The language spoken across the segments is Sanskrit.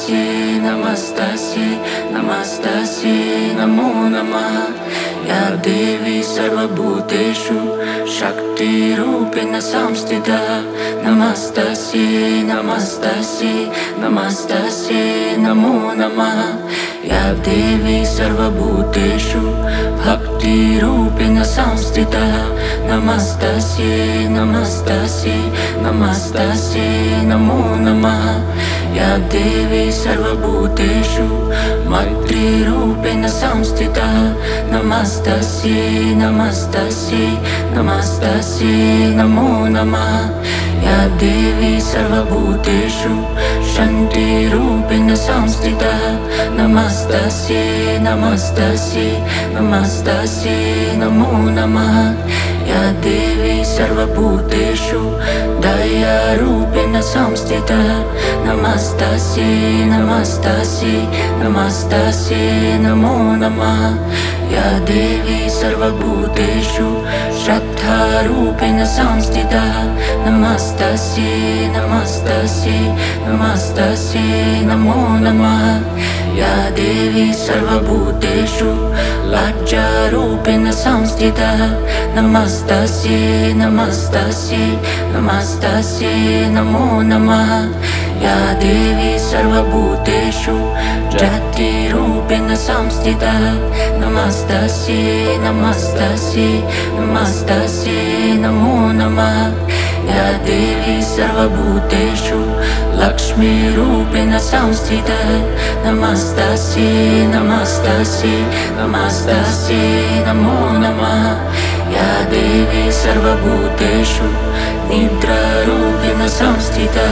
Namastasye, namastasye, namastasye, namo namah. Ya Devi sarvabhuteshu Shakti Rupena Samstita. Namastasye, namastasye, namastasye, namo namah. Ya Devi sarvabhuteshu Bhakti Rupena Samstita. Namastasye, namastasye, namastasye, namo namah. Ya Devi sarvabhuteshu Maitri Rupena Samstita. Namastasye, namastasye, namastasye, namo namah. Ya Devi sarvabhuteshu Shanti Rupena Samstita. Namastasye, namastasye, namastasye, namo namah. Ya Devi sarvabhuteshu Daya Rupena Samstita. Namastasye, namastasye, namastasye, namo namah. Ya Devi sarvabhuteshu Shraddha Rupena Samstita. Namastasye, namastasye, namastasye, namo namah. Ya Devi sarvabhuteshu Lajja Rupena Samstita. Namastasye, namastasye, namastasye, namo namah. Ya Devi sarvabhuteshu Jati Rupena Samstita. Namastasye, namastasye, namastasye, namo namah. Ya Devi sarvabhuteshu Lakshmi Rupena Samstita. Namastasye, namastasye, namastasye, namo namah. Ya Devi sarvabhuteshu Nidra Rupena Samstita.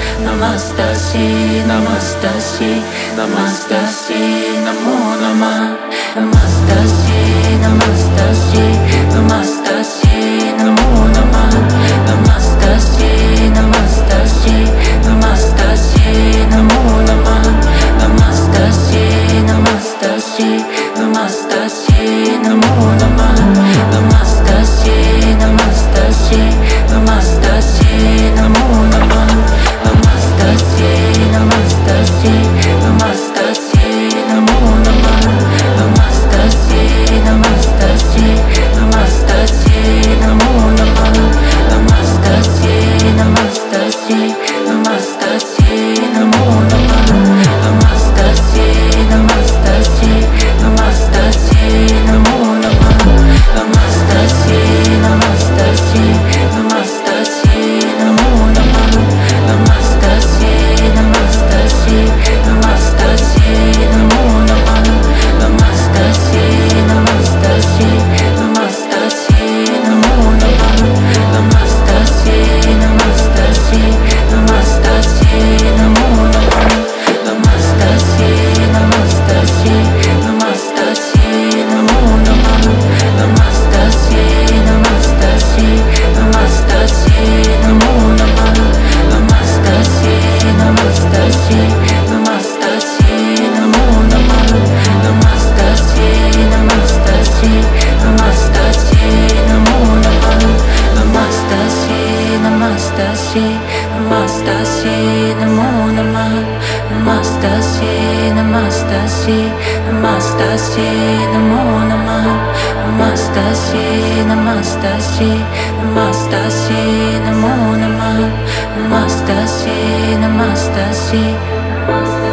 Namastasye, namastasye, namastasye, namo namah. Namastasye, namastasye, namastasye, namo namah. Namastasye, namastasye, namastasye, namo namah. Namastasye, namastasye, namastasye, namo namah. Namastasye, namastasye, namastasye, namo namah. Namastasye, namastasye, namastasye, namo namah. Namastasye, namastasye, namastasye, namo namah. Namastasye, namastasye, namastasye, namo namah. Namastasye, namastasye, namastasye, namo namah. Namastasye, namastasye, namastasye, namo namah. Namastasye, namastasye, namastasye, namo namah. Namastasye, namastasye, namastasye, namo namah. Namastasye, namastasye, namastasye, namo namah. Namastasye, namastasye, namastasye, namo namah. Namastasye, namastasye, namastasye, namo namah. Namastasye, namastasye, namastasye, namo namah. Namastasye, namastasye, namastasye, namo namah. Namastasye, namastasye, namastasye, namo namah. Namastasye, namastasye, namastasye, namo namah. Namastasye, namastasye, namastasye, namo namah. Namastasye, namastasye, namastasye.